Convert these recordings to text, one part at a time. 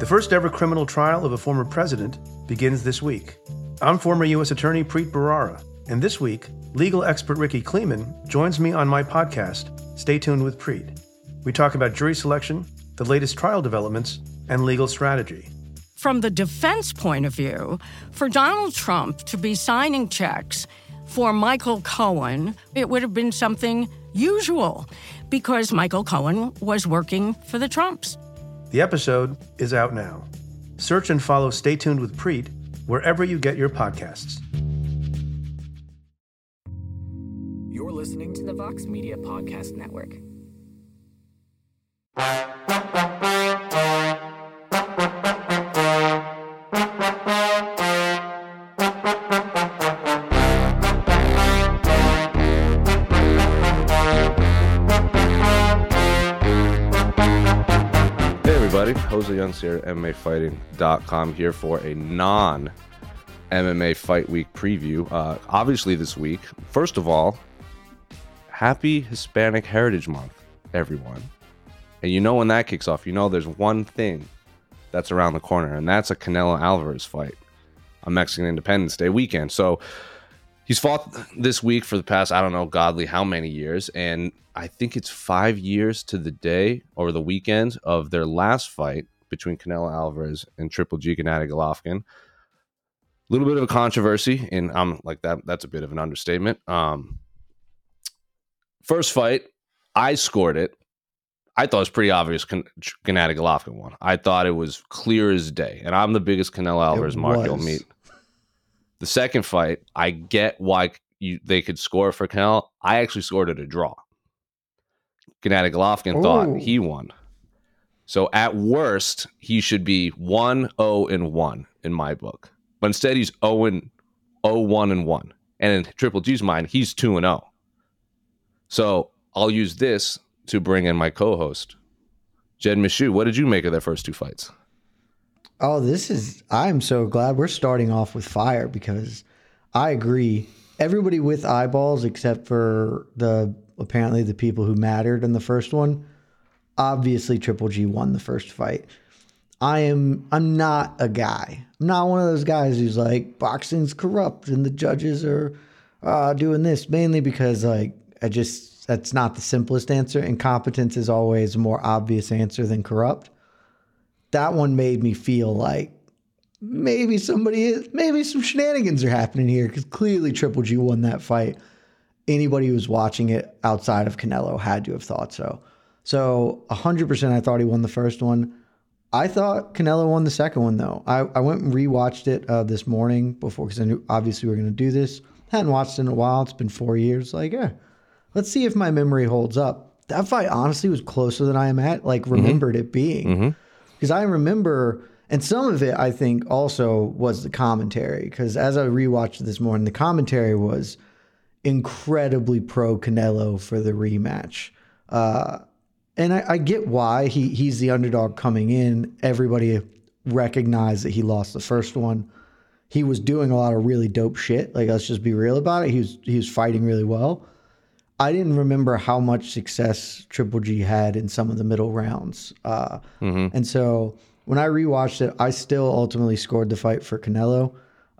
The first ever criminal trial of a former president begins this week. I'm former U.S. Attorney Preet Bharara, and this week, legal expert Ricky Kleeman joins me on my podcast, Stay Tuned with Preet. We talk about jury selection, the latest trial developments, and legal strategy. From the defense point of view, for Donald Trump to be signing checks for Michael Cohen, it would have been something usual because Michael Cohen was working for the Trumps. The episode is out now. Search and follow Stay Tuned with Preet wherever you get your podcasts. You're listening to the Vox Media Podcast Network. Jose Youngster, MMAfighting.com here for a non-MMA Fight Week preview. Obviously this week, first of all, happy Hispanic Heritage Month, everyone. And you know when that kicks off, you know there's one thing that's around the corner, and that's a Canelo Alvarez fight on Mexican Independence Day weekend. So he's fought this week for the past, I don't know, godly how many years, and I think it's 5 years to the day or the weekend of their last fight between Canelo Alvarez and Triple G Gennady Golovkin. A little bit of a controversy, and I'm like that's a bit of an understatement. First fight, I scored it. I thought it was pretty obvious Gennady Golovkin won. I thought it was clear as day, and I'm the biggest Canelo Alvarez mark you'll meet. The second fight, I get why they could score for Canelo. I actually scored it a draw. Gennady Golovkin thought he won. So at worst, he should be 1-0-1 in my book. But instead, he's 0-1-1. And in Triple G's mind, he's 2-0. So I'll use this to bring in my co-host, Jed Meshew. What did you make of their first two fights? Oh, I'm so glad we're starting off with fire because I agree. Everybody with eyeballs except for apparently the people who mattered in the first one. Obviously, Triple G won the first fight. I'm not a guy. I'm not one of those guys who's like, boxing's corrupt and the judges are doing this. Mainly because that's not the simplest answer. Incompetence is always a more obvious answer than corrupt. That one made me feel like maybe some shenanigans are happening here because clearly Triple G won that fight. Anybody who was watching it outside of Canelo had to have thought so. So 100% I thought he won the first one. I thought Canelo won the second one, though. I went and rewatched it this morning before because I knew obviously we were going to do this. Hadn't watched it in a while. It's been 4 years. Let's see if my memory holds up. That fight honestly was closer than I remembered it being. Because I remember, and some of it I think also was the commentary. Because as I rewatched it this morning, the commentary was incredibly pro Canelo for the rematch. And I get why he's the underdog coming in. Everybody recognized that he lost the first one. He was doing a lot of really dope shit. Let's just be real about it. He was fighting really well. I didn't remember how much success Triple G had in some of the middle rounds. And so when I rewatched it, I still ultimately scored the fight for Canelo.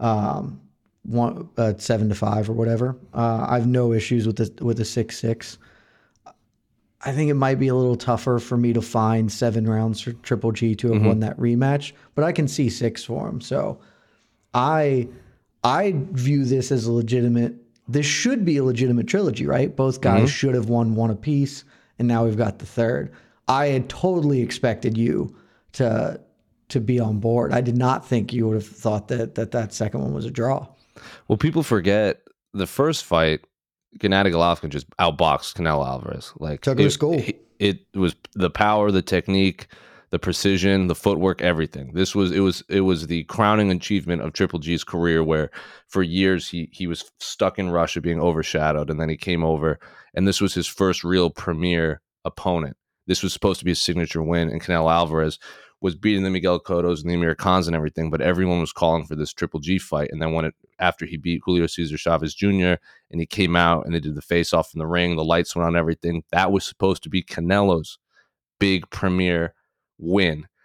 7-5 or whatever. I have no issues with the 6-6. I think it might be a little tougher for me to find 7 rounds for Triple G to have won that rematch, but I can see 6 for him. So I view this as this should be a legitimate trilogy, right? Both guys should have won one apiece, and now we've got the third. I had totally expected you to be on board. I did not think you would have thought that second one was a draw. Well, people forget the first fight, Gennady Golovkin just outboxed Canelo Alvarez. Took him to school. It was the power, the technique, the precision, the footwork, everything. It was the crowning achievement of Triple G's career, where for years he was stuck in Russia being overshadowed, and then he came over, and this was his first real premier opponent. This was supposed to be a signature win, and Canelo Alvarez was beating the Miguel Cottos and the Amir Khans and everything, but everyone was calling for this Triple G fight. And then after he beat Julio Cesar Chavez Jr. and he came out and they did the face-off in the ring, the lights went on, everything. That was supposed to be Canelo's big premier win.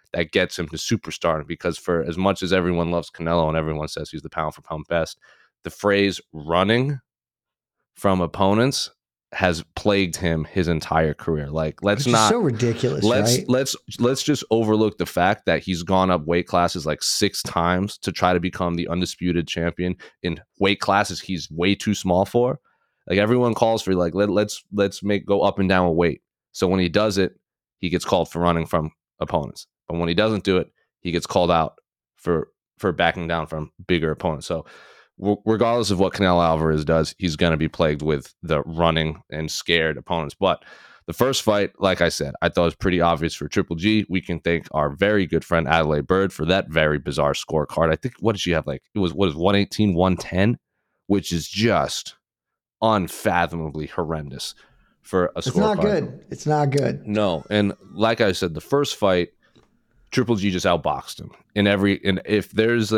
that gets him to superstar. Because for as much as everyone loves Canelo and everyone says he's the pound for pound best, the phrase running from opponents has plagued him his entire career. Like, let's Which not is so ridiculous, right? let's just overlook the fact that he's gone up weight classes like 6 times to try to become the undisputed champion in weight classes he's way too small for. Like, everyone calls for like let's go up and down with weight. So when he does it, he gets called for running from opponents. But when he doesn't do it, he gets called out for backing down from bigger opponents. So regardless of what Canelo Alvarez does, he's going to be plagued with the running and scared opponents. But the first fight, like I said, I thought was pretty obvious for Triple G. We can thank our very good friend Adelaide Bird for that very bizarre scorecard. I think, what did she have? Like, it was 118, 110, which is just unfathomably horrendous for a scorecard. It's not good. It's not good. No, and like I said, the first fight, Triple G just outboxed him. If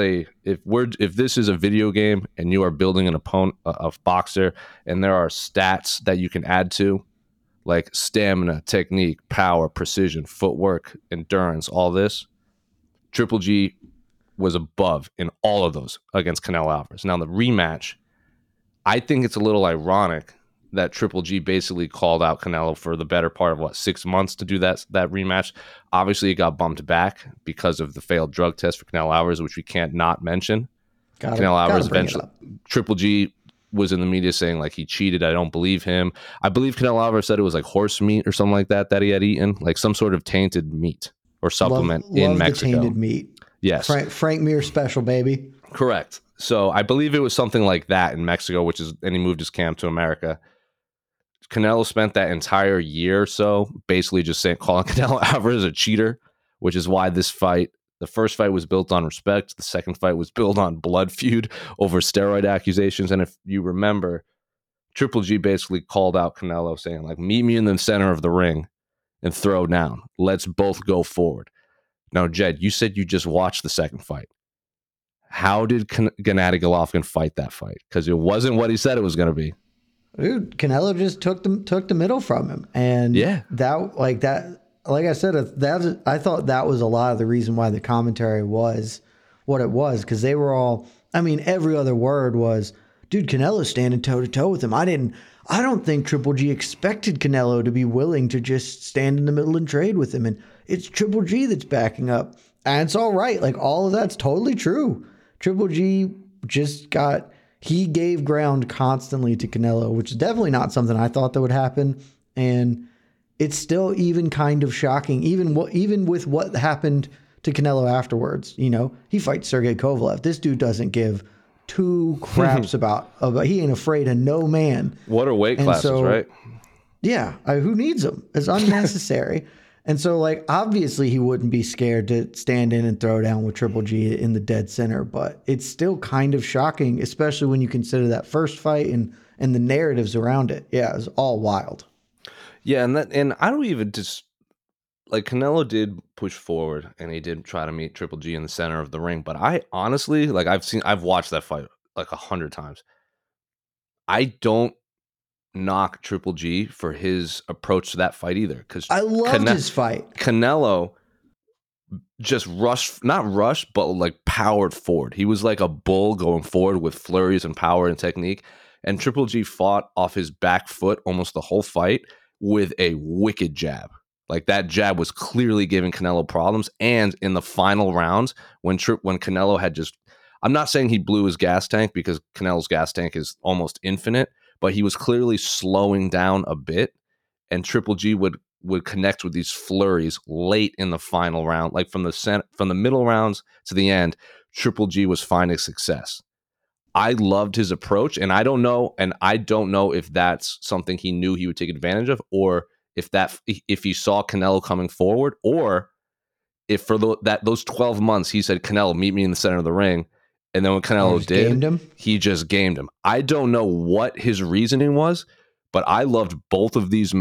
this is a video game and you are building an opponent, a boxer, and there are stats that you can add to, like stamina, technique, power, precision, footwork, endurance, all this, Triple G was above in all of those against Canelo Alvarez. Now the rematch, I think it's a little ironic that Triple G basically called out Canelo for the better part of 6 months to do that rematch. Obviously, it got bumped back because of the failed drug test for Canelo Alvarez, which we can't not mention. Canelo Alvarez eventually, Triple G was in the media saying like he cheated. I don't believe him. I believe Canelo Alvarez said it was like horse meat or something like that he had eaten, like some sort of tainted meat or supplement in Mexico. The tainted meat. Yes, Frank Mir special, baby. Correct. So I believe it was something like that in Mexico, and he moved his camp to America. Canelo spent that entire year or so basically just calling Canelo Alvarez a cheater, which is why the first fight was built on respect. The second fight was built on blood feud over steroid accusations. And if you remember, Triple G basically called out Canelo saying, like, meet me in the center of the ring and throw down. Let's both go forward. Now, Jed, you said you just watched the second fight. How did Gennady Golovkin fight that fight? Because it wasn't what he said it was going to be. Dude, Canelo just took the middle from him, and like I said, I thought that was a lot of the reason why the commentary was what it was, because they were all, I mean, every other word was, dude, Canelo's standing toe to toe with him. I don't think Triple G expected Canelo to be willing to just stand in the middle and trade with him, and it's Triple G that's backing up, and it's all right. Like, all of that's totally true. Triple G he gave ground constantly to Canelo, which is definitely not something I thought that would happen. And it's still even kind of shocking, even with what happened to Canelo afterwards. You know, he fights Sergey Kovalev. This dude doesn't give two craps about he ain't afraid of no man. What are weight classes, right? Yeah. Who needs them? It's unnecessary. And so, like, obviously he wouldn't be scared to stand in and throw down with Triple G in the dead center, but it's still kind of shocking, especially when you consider that first fight and the narratives around it. Yeah, it was all wild. Yeah, and I don't even like, Canelo did push forward and he did try to meet Triple G in the center of the ring, but I honestly, like, I've watched that fight like 100 times. I don't knock Triple G for his approach to that fight either, because I loved his fight. Canelo just not rushed, but like powered forward. He was like a bull going forward with flurries and power and technique. And Triple G fought off his back foot almost the whole fight with a wicked jab. Like, that jab was clearly giving Canelo problems. And in the final rounds, when Canelo had I'm not saying he blew his gas tank, because Canelo's gas tank is almost infinite, but he was clearly slowing down a bit, and Triple G would connect with these flurries late in the final round, like from the middle rounds to the end. Triple G was finding success. I loved his approach, and I don't know if that's something he knew he would take advantage of, or if he saw Canelo coming forward, or if for those 12 months he said, Canelo, meet me in the center of the ring. And then when Canelo did, he just gamed him. I don't know what his reasoning was, but I loved both of these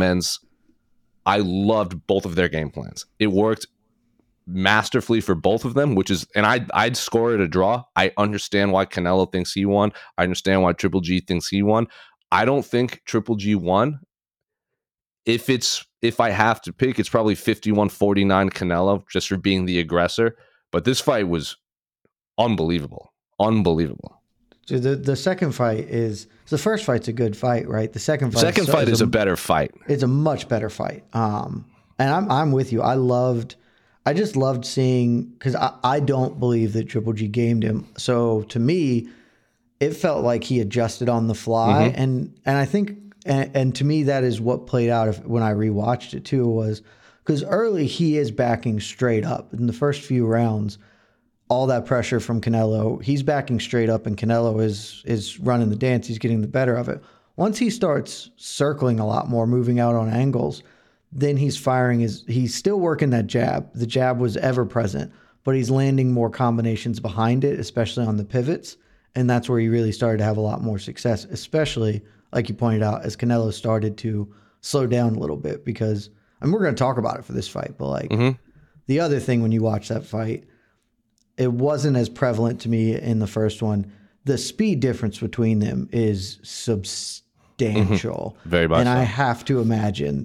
I loved both of their game plans. It worked masterfully for both of them, and I'd score it a draw. I understand why Canelo thinks he won. I understand why Triple G thinks he won. I don't think Triple G won. If it's if I have to pick, it's probably 51-49 Canelo, just for being the aggressor. But this fight was unbelievable. Unbelievable. So the second fight is the first fight's a good fight, right? The second fight is a better fight. It's a much better fight. And I'm with you. I just loved seeing, because I don't believe that Triple G gamed him. So to me, it felt like he adjusted on the fly, and I think and to me that is what played out when I rewatched it too, was because early he is backing straight up in the first few rounds. All that pressure from Canelo, he's backing straight up, and Canelo is running the dance. He's getting the better of it. Once he starts circling a lot more, moving out on angles, then he's he's still working that jab. The jab was ever present, but he's landing more combinations behind it, especially on the pivots. And that's where he really started to have a lot more success, especially, like you pointed out, as Canelo started to slow down a little bit. Because, and we're going to talk about it for this fight, but like the other thing when you watch that fight, it wasn't as prevalent to me in the first one. The speed difference between them is substantial. Very much and so. I have to imagine,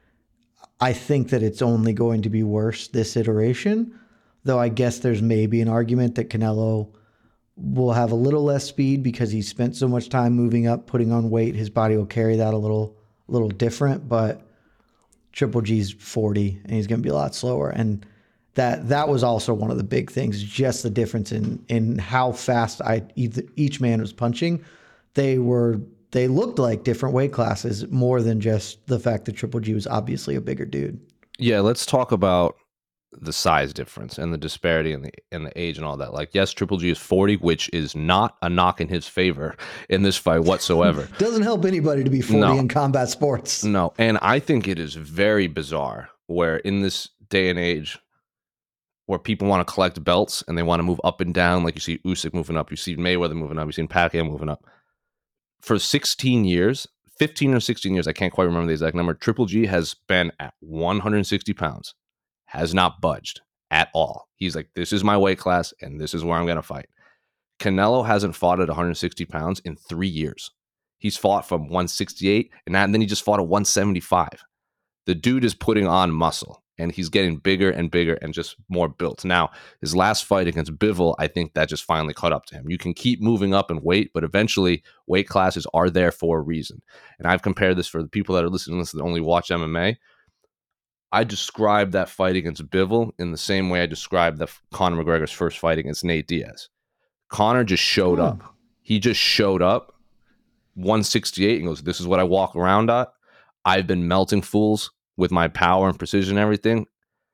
I think that it's only going to be worse this iteration, though I guess there's maybe an argument that Canelo will have a little less speed because he spent so much time moving up, putting on weight. His body will carry that a little different, but Triple G's 40 and he's going to be a lot slower. And that was also one of the big things, just the difference in how fast each man was punching. They looked like different weight classes more than just the fact that Triple G was obviously a bigger dude. Yeah, let's talk about the size difference and the disparity in the age and all that. Like, yes, Triple G is 40, which is not a knock in his favor in this fight whatsoever. Doesn't help anybody to be 40 in combat sports. No, and I think it is very bizarre where in this day and age where people want to collect belts and they want to move up and down, like you see Usyk moving up, you see Mayweather moving up, you see Pacquiao moving up. For 16 years, 15 or 16 years, I can't quite remember the exact number, Triple G has been at 160 pounds, has not budged at all. He's like, this is my weight class, and this is where I'm going to fight. Canelo hasn't fought at 160 pounds in 3 years. He's fought from 168, and then he just fought at 175. The dude is putting on muscle, and he's getting bigger and bigger and just more built. Now, his last fight against Bivol, I think that just finally caught up to him. You can keep moving up in weight, but eventually weight classes are there for a reason. And I've compared this for the people that are listening to this that only watch MMA. I described that fight against Bivol in the same way I described the Conor McGregor's first fight against Nate Diaz. Conor just showed up. He just showed up, 168, and goes, this is what I walk around at. I've been melting fools with my power and precision and everything.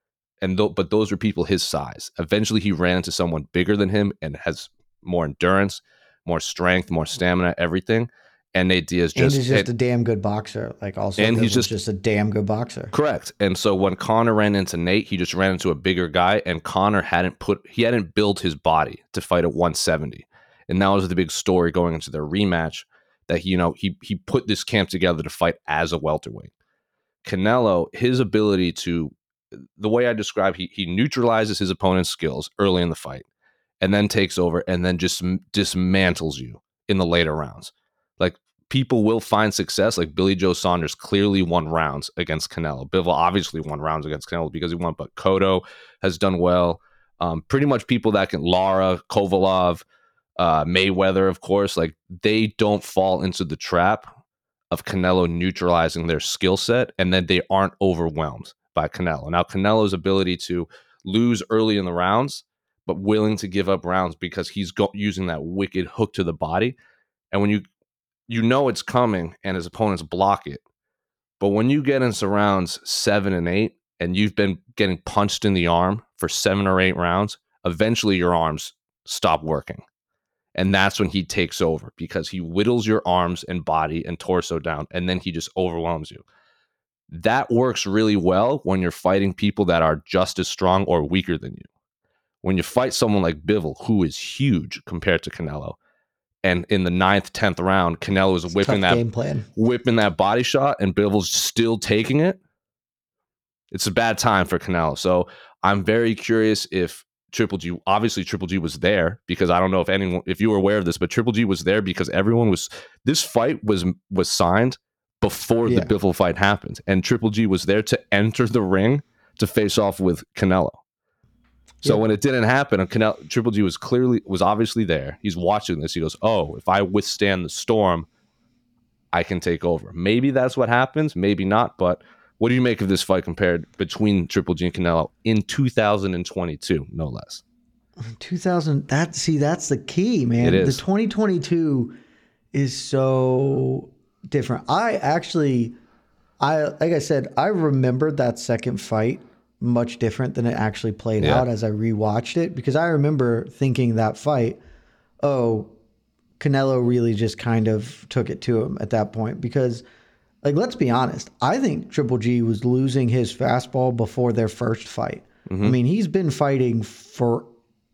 But those were people his size. Eventually, he ran into someone bigger than him and has more endurance, more strength, more stamina, everything. And Nate Diaz he's just a damn good boxer. And he's just a damn good boxer. Correct. And so when Conor ran into Nate, he just ran into a bigger guy, and Conor hadn't built his body to fight at 170. And that was the big story going into their rematch, that he put this camp together to fight as a welterweight. Canelo, his ability to, the way I describe, he neutralizes his opponent's skills early in the fight and then takes over and then just dismantles you in the later rounds. Like, people will find success. Like Billy Joe Saunders clearly won rounds against Canelo. Bivol obviously won rounds against Canelo because he won, but Cotto has done well. Pretty much people that can, Lara, Kovalov, Mayweather, of course, like they don't fall into the trap of Canelo neutralizing their skill set, and then they aren't overwhelmed by Canelo. Now, Canelo's ability to lose early in the rounds, but willing to give up rounds because he's using that wicked hook to the body. And when you know it's coming and his opponents block it. But when you get into rounds 7 and 8 and you've been getting punched in the arm for 7 or 8 rounds, eventually your arms stop working. And that's when he takes over, because he whittles your arms and body and torso down, and then he just overwhelms you. That works really well when you're fighting people that are just as strong or weaker than you. When you fight someone like Bivol, who is huge compared to Canelo, and in the 9th, 10th round, Canelo is whipping that body shot, and Bivol's still taking it. It's a bad time for Canelo. So I'm very curious if Triple G was there, because I don't know if you were aware of this, but Triple G was there because this fight was signed before the Bivol fight happened. And Triple G was there to enter the ring to face off with Canelo. So when it didn't happen, Triple G was obviously there. He's watching this. He goes, oh, if I withstand the storm, I can take over. Maybe that's what happens. Maybe not. But what do you make of this fight compared between Triple G and Canelo in 2022, no less? 2000. That's the key, man. It is. The 2022 is so different. Like I said, I remembered that second fight much different than it actually played out as I rewatched it, because I remember thinking that fight, oh, Canelo really just kind of took it to him at that point, because, like, let's be honest, I think Triple G was losing his fastball before their first fight. I mean, he's been fighting forever.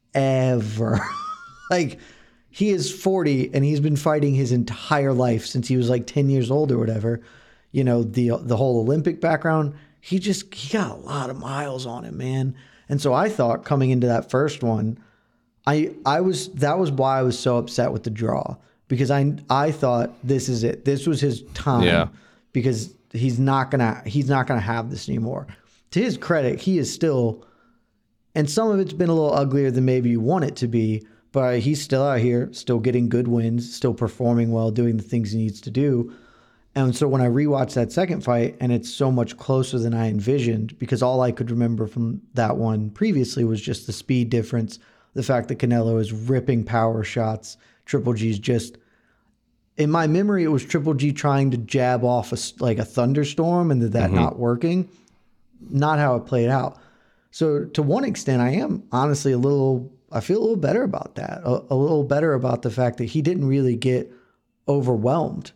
Like, he is 40 and he's been fighting his entire life since he was like 10 years old or whatever. You know, the whole Olympic background, he got a lot of miles on him, man. And so I thought coming into that first one, that was why I was so upset with the draw, because I thought this is it. This was his time, because he's not gonna have this anymore. To his credit, he is still, and some of it's been a little uglier than maybe you want it to be, but he's still out here, still getting good wins, still performing well, doing the things he needs to do. And so when I rewatched that second fight, and it's so much closer than I envisioned, because all I could remember from that one previously was just the speed difference, the fact that Canelo is ripping power shots. Triple G's just, in my memory, it was Triple G trying to jab off a thunderstorm, and that not working. Not how it played out. So to one extent, I am honestly I feel a little better about that. A little better about the fact that he didn't really get overwhelmed.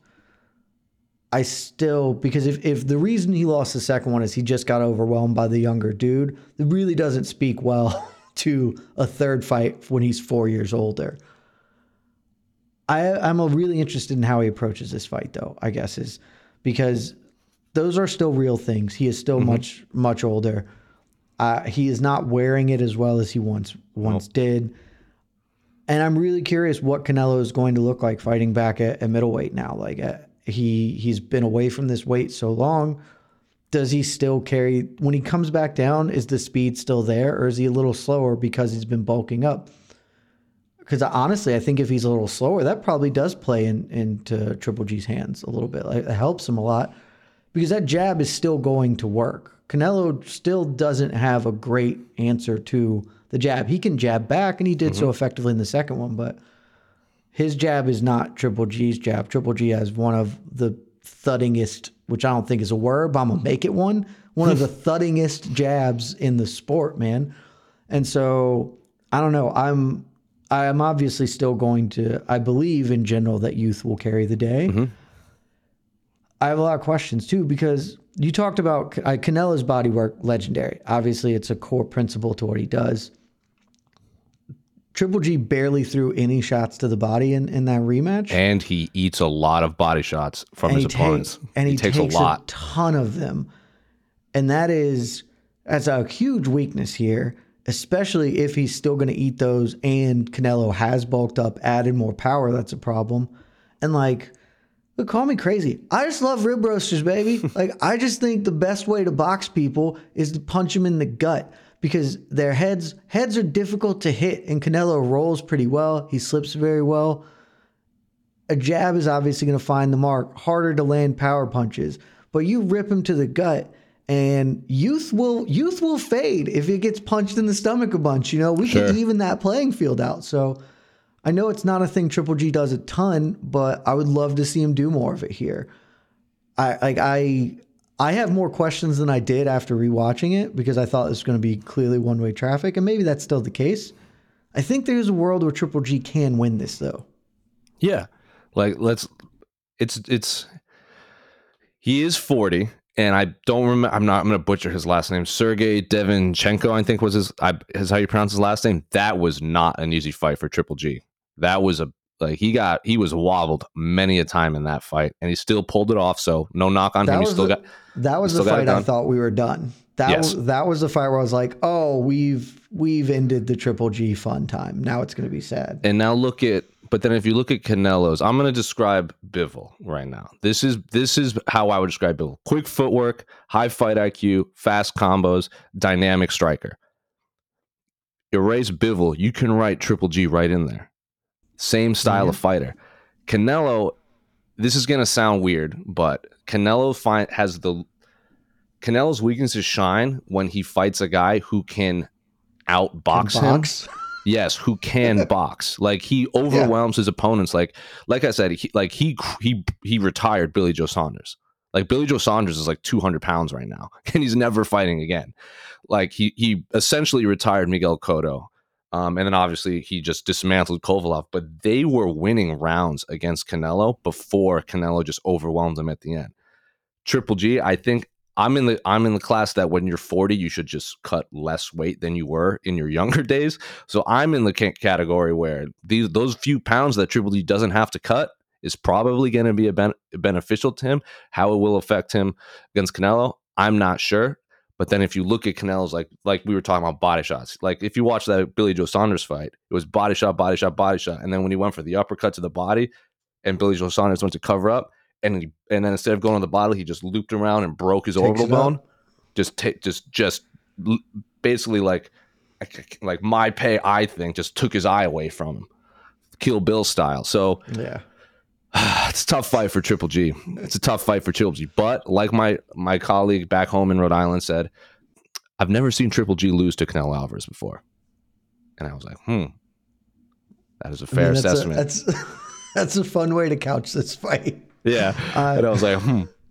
Because if the reason he lost the second one is he just got overwhelmed by the younger dude, it really doesn't speak well to a third fight when he's 4 years older. I'm really interested in how he approaches this fight, though, I guess, is because those are still real things. He is still much, much older. He is not wearing it as well as he once did. And I'm really curious what Canelo is going to look like fighting back at middleweight now. Like, he's been away from this weight so long. Does he still carry, when he comes back down, is the speed still there, or is he a little slower because he's been bulking up? Because honestly, I think if he's a little slower, that probably does play into Triple G's hands a little bit. Like, it helps him a lot, because that jab is still going to work. Canelo still doesn't have a great answer to the jab. He can jab back, and he did so effectively in the second one, but his jab is not Triple G's jab. Triple G has one of the thuddingest, which I don't think is a word, but I'm going to make it one of the thuddingest jabs in the sport, man. And so, I don't know. I'm obviously still going to, I believe in general that youth will carry the day. I have a lot of questions too, because you talked about Canelo's body work, legendary. Obviously, it's a core principle to what he does. Triple G barely threw any shots to the body in that rematch. And he eats a lot of body shots from his opponents. He takes a ton of them. And that's a huge weakness here, especially if he's still going to eat those and Canelo has bulked up, added more power. That's a problem. And call me crazy, I just love rib roasters, baby. I just think the best way to box people is to punch them in the gut, because their heads are difficult to hit, and Canelo rolls pretty well. He slips very well. A jab is obviously going to find the mark, harder to land power punches, but you rip him to the gut, and youth will fade if it gets punched in the stomach a bunch. We can even that playing field out. So I know it's not a thing Triple G does a ton, but I would love to see him do more of it here. I have more questions than I did after rewatching it, because I thought this was going to be clearly one-way traffic, and maybe that's still the case. I think there's a world where Triple G can win this, though. Yeah, he is 40, and I don't remember. I'm going to butcher his last name. Sergey Devinchenko, I think was his how you pronounce his last name. That was not an easy fight for Triple G. That was he was wobbled many a time in that fight, and he still pulled it off. So no knock on him. That was the fight I thought we were done. That was the fight where I was like, oh, we've ended the Triple G fun time. Now it's going to be sad. And now look at But then if you look at Canelo's, I'm going to describe Bivol right now. This is how I would describe Bivol. Quick footwork, high fight IQ, fast combos, dynamic striker. Erase Bivol, you can write Triple G right in there. Same style of fighter. Canelo, this is going to sound weird, but Canelo's weaknesses shine when he fights a guy who can outbox him. Yes, who can box. Like, he overwhelms his opponents. Like I said, he retired Billy Joe Saunders. Like, Billy Joe Saunders is like 200 pounds right now, and he's never fighting again. Like, he essentially retired Miguel Cotto. And then obviously he just dismantled Kovalov, but they were winning rounds against Canelo before Canelo just overwhelmed him at the end. Triple G, I think I'm in the class that when you're 40, you should just cut less weight than you were in your younger days. So I'm in the category where those few pounds that Triple G doesn't have to cut is probably going to be beneficial to him. How it will affect him against Canelo, I'm not sure. But then if you look at Canelo's, like we were talking about body shots, like if you watch that Billy Joe Saunders fight, it was body shot, body shot, body shot. And then when he went for the uppercut to the body and Billy Joe Saunders went to cover up, and then instead of going on the body, he just looped around and broke his orbital bone. Just basically like my pay, I think, just took his eye away from him. Kill Bill style. So yeah. It's a tough fight for Triple G. It's a tough fight for Triple G. But like my colleague back home in Rhode Island said, I've never seen Triple G lose to Canelo Alvarez before. And I was like, that is a fair assessment. That's a fun way to couch this fight. Yeah. And I was like,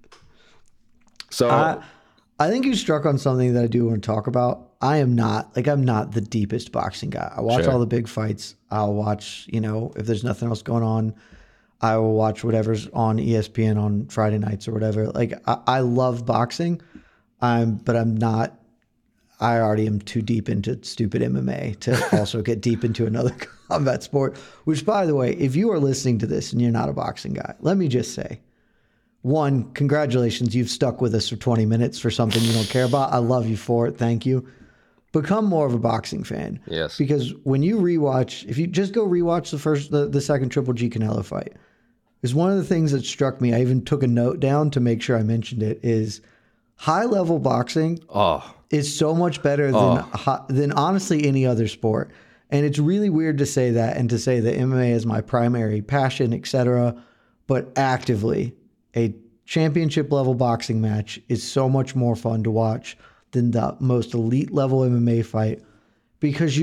So I think you struck on something that I do want to talk about. I'm not the deepest boxing guy. I watch all the big fights. I'll watch, if there's nothing else going on, I will watch whatever's on ESPN on Friday nights or whatever. Like, I love boxing, but I'm not. I already am too deep into stupid MMA to also get deep into another combat sport. Which, by the way, if you are listening to this and you're not a boxing guy, let me just say, one, congratulations, you've stuck with us for 20 minutes for something you don't care about. I love you for it. Thank you. Become more of a boxing fan. Yes. Because when you rewatch, if you just go rewatch the second Triple G Canelo fight, is one of the things that struck me. I even took a note down to make sure I mentioned it. Is high level boxing is so much better than honestly any other sport. And it's really weird to say that and to say that MMA is my primary passion, etc. But actively, a championship level boxing match is so much more fun to watch than the most elite level MMA fight, because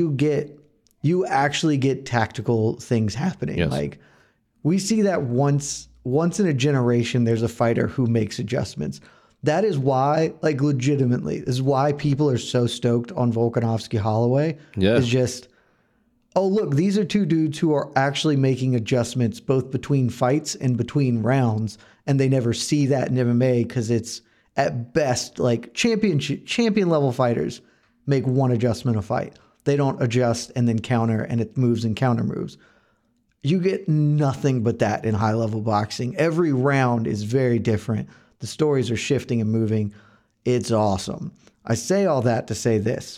you actually get tactical things happening. Yes. Like, we see that once in a generation, there's a fighter who makes adjustments. That is why, like, legitimately, is why people are so stoked on Volkanovski Holloway. Yeah. It's just, oh, look, these are two dudes who are actually making adjustments both between fights and between rounds. And they never see that in MMA because it's at best like champion level fighters make one adjustment a fight. They don't adjust and then counter, and it moves and counter moves. You get nothing but that in high level boxing. Every round is very different. The stories are shifting and moving. It's awesome. I say all that to say this.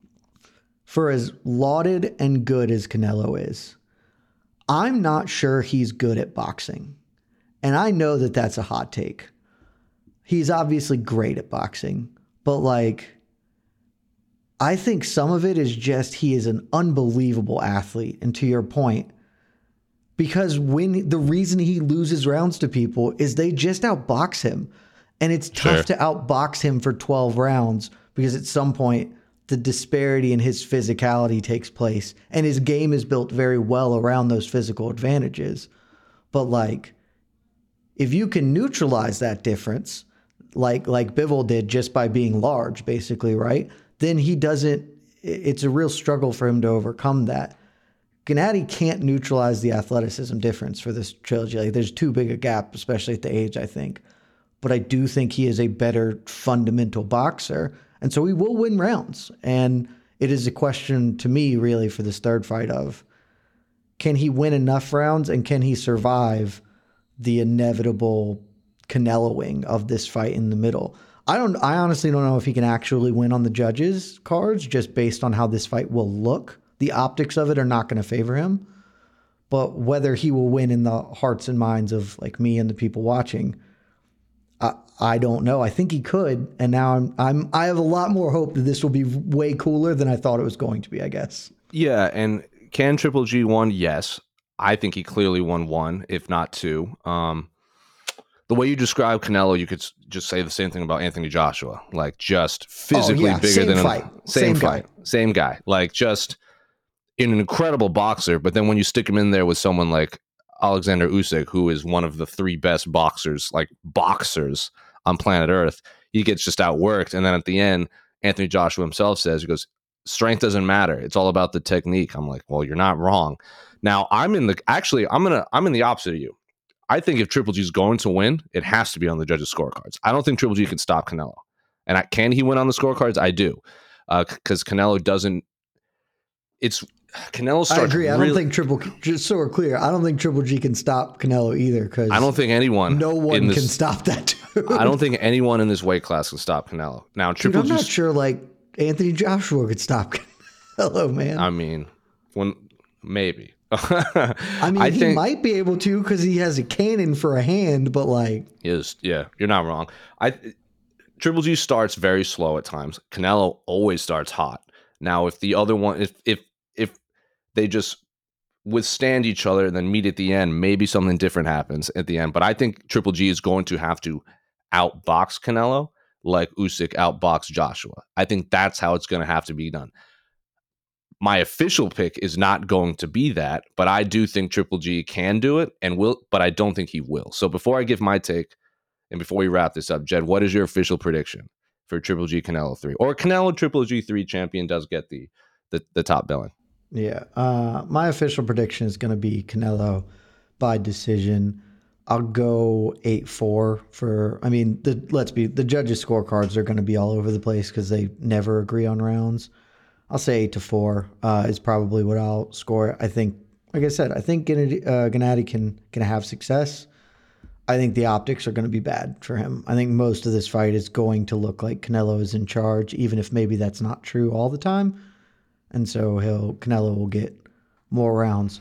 For as lauded and good as Canelo is, I'm not sure he's good at boxing. And I know that that's a hot take. He's obviously great at boxing, but I think some of it is just he is an unbelievable athlete. And to your point, because the reason he loses rounds to people is they just outbox him. And it's tough to outbox him for 12 rounds because at some point the disparity in his physicality takes place and his game is built very well around those physical advantages. But if you can neutralize that difference, like Bivol did just by being large, basically, right? Then it's a real struggle for him to overcome that. Gennady can't neutralize the athleticism difference for this trilogy. There's too big a gap, especially at the age, I think. But I do think he is a better fundamental boxer. And so he will win rounds. And it is a question to me, really, for this third fight of, can he win enough rounds and can he survive the inevitable Caneloing of this fight in the middle? I honestly don't know if he can actually win on the judges' cards just based on how this fight will look. The optics of it are not going to favor him. But whether he will win in the hearts and minds of like me and the people watching, I don't know. I think he could, and now I have a lot more hope that this will be way cooler than I thought it was going to be, I guess. Yeah, and can Triple G won? Yes. I think he clearly won one, if not two. The way you describe Canelo, you could just say the same thing about Anthony Joshua. Like, just physically bigger same than fight. Same fight. Same guy. Like, just an incredible boxer, but then when you stick him in there with someone like Alexander Usyk, who is one of the three best boxers on planet Earth, he gets just outworked. And then at the end, Anthony Joshua himself says, he goes, strength doesn't matter. It's all about the technique. I'm like, well, you're not wrong. Now I'm in the opposite of you. I think if Triple G is going to win, it has to be on the judges' scorecards. I don't think Triple G can stop Canelo. And can he win on the scorecards? I do. Because Canelo doesn't. Canelo starts. I agree. I don't think just so we're clear, I don't think Triple G can stop Canelo either. Because I don't think anyone. No one can stop that. Dude. I don't think anyone in this weight class can stop Canelo. Now, I'm not sure like Anthony Joshua could stop Canelo, man. I mean, maybe. I mean, he might be able to because he has a cannon for a hand, but like, yeah, you're not wrong. Triple G starts very slow at times. Canelo always starts hot. Now, if the other one, if they just withstand each other and then meet at the end, maybe something different happens at the end. But I think Triple G is going to have to outbox Canelo like Usyk outboxed Joshua. I think that's how it's going to have to be done. My official pick is not going to be that, but I do think Triple G can do it and will, but I don't think he will. So before I give my take and before we wrap this up, Jed, what is your official prediction for Triple G Canelo 3? Or Canelo Triple G 3 champion does get the top billing? Yeah. My official prediction is going to be Canelo by decision. I'll go 8-4 the judges' scorecards are going to be all over the place because they never agree on rounds. I'll say 8-4 is probably what I'll score. I think, like I said, I think Gennady can have success. I think the optics are going to be bad for him. I think most of this fight is going to look like Canelo is in charge, even if maybe that's not true all the time. And so Canelo will get more rounds.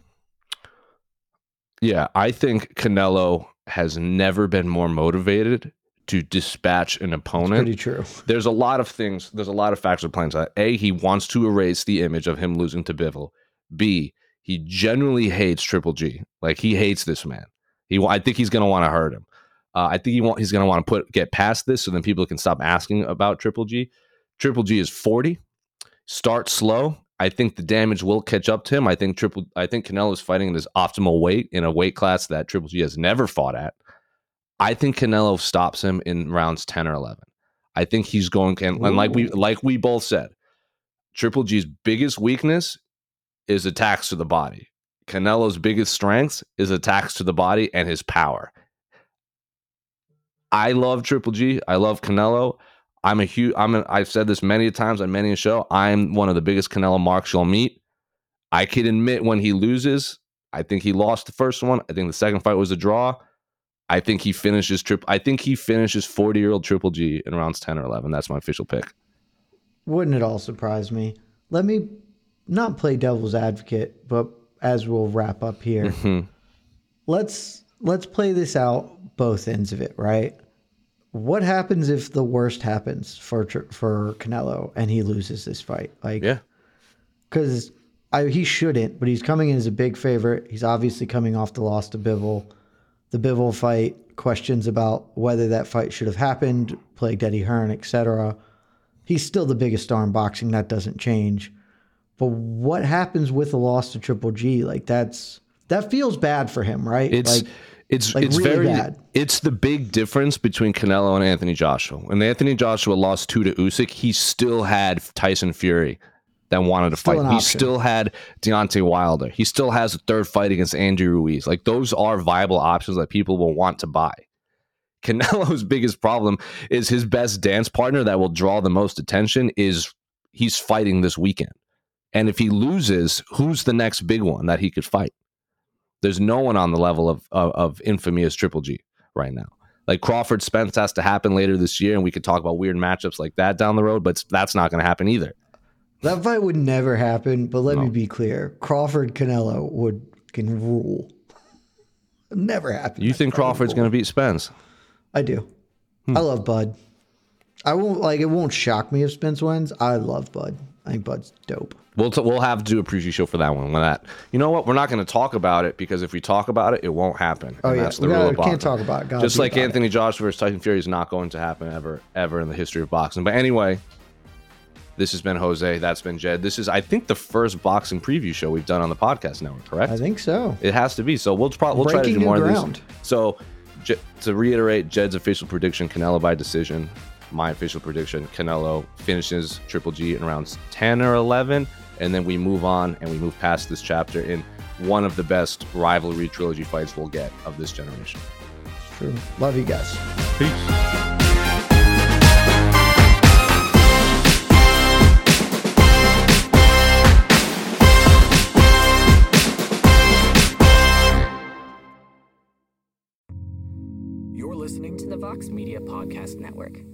Yeah, I think Canelo has never been more motivated to dispatch an opponent. That's pretty true. There's a lot of things. There's a lot of factors playing into that. A, he wants to erase the image of him losing to Bivol. B, he genuinely hates Triple G. Like, he hates this man. I think he's going to want to hurt him. I think he's going to want to get past this so then people can stop asking about Triple G. Triple G is 40. Start slow. I think the damage will catch up to him. I think Canelo is fighting in his optimal weight in a weight class that Triple G has never fought at. I think Canelo stops him in rounds 10 or 11. I think he's going and like we both said, Triple G's biggest weakness is attacks to the body. Canelo's biggest strength is attacks to the body and his power. I love Triple G. I love Canelo. I've said this many times on many a show. I'm one of the biggest Canelo marks you'll meet. I can admit when he loses, I think he lost the first one. I think the second fight was a draw. I think he finishes 40-year-old Triple G in rounds 10 or 11. That's my official pick. Wouldn't it all surprise me? Let me not play devil's advocate, but as we'll wrap up here, let's play this out, both ends of it, right? What happens if the worst happens for Canelo and he loses this fight? Because he shouldn't, but he's coming in as a big favorite. He's obviously coming off the loss to Bivol. The Bivol fight, questions about whether that fight should have happened, plagued Eddie Hearn, etc. He's still the biggest star in boxing. That doesn't change. But what happens with the loss to Triple G? Like that feels bad for him, right? It's really very bad. It's the big difference between Canelo and Anthony Joshua. When Anthony Joshua lost 2 to Usyk, he still had Tyson Fury that wanted to fight. He still had Deontay Wilder. He still has a third fight against Andy Ruiz. Like, those are viable options that people will want to buy. Canelo's biggest problem is his best dance partner that will draw the most attention is he's fighting this weekend. And if he loses, who's the next big one that he could fight? There's no one on the level of infamy as Triple G right now. Like, Crawford Spence has to happen later this year, and we could talk about weird matchups like that down the road, but that's not going to happen either. That fight would never happen, but let me be clear. Crawford Canelo would can rule. I'm never happy. You think Crawford's going to beat Spence? I do. I love Bud. I won't it won't shock me if Spence wins. I love Bud. I think Bud's dope. We'll have to do a preview show for that one. You know what? We're not going to talk about it because if we talk about it, it won't happen. Oh, and yeah. That's the rule of boxing. Can't talk about it. Just like Anthony Joshua versus Tyson Fury is not going to happen ever in the history of boxing. But anyway, this has been Jose. That's been Jed. This is, I think, the first boxing preview show we've done on the podcast network, correct? I think so. It has to be. So we'll try to do more of these. So to reiterate, Jed's official prediction, Canelo by decision. My official prediction, Canelo finishes Triple G in rounds 10 or 11. And then we move on and we move past this chapter in one of the best rivalry trilogy fights we'll get of this generation. It's true. Love you guys. Peace. You're listening to the Vox Media Podcast Network.